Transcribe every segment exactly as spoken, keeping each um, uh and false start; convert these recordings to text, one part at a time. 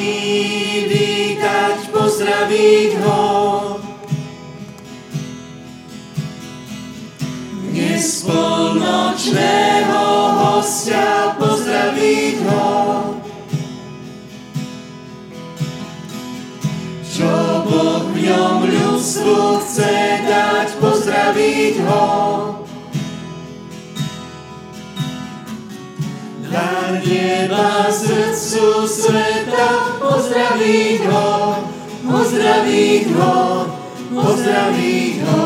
privítať, pozdraviť ho. Dnes polnočného hostia, pozdraviť ho. Čo Boh v ňom ľudstvu chce dať, pozdraviť ho. Dar neba srdcu sveta, pozdraviť ho, pozdraviť ho, pozdraviť ho.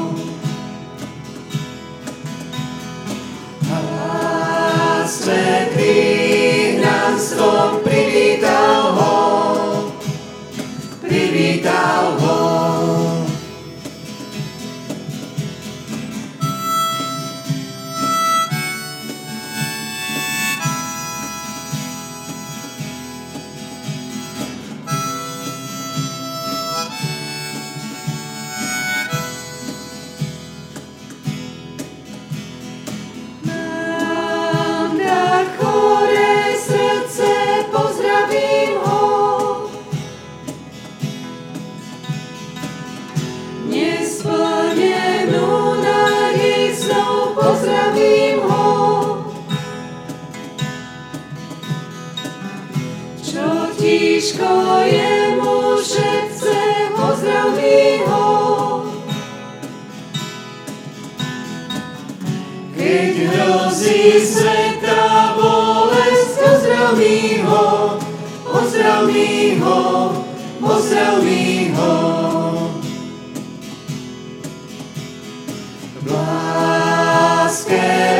A svätý hnanstvom privítal ho, privítal ho. Tížko jemu šepce, pozdraví ho. Keď hrozí sveta bolesť, pozdraví ho, pozdraví ho, pozdraví ho. V láske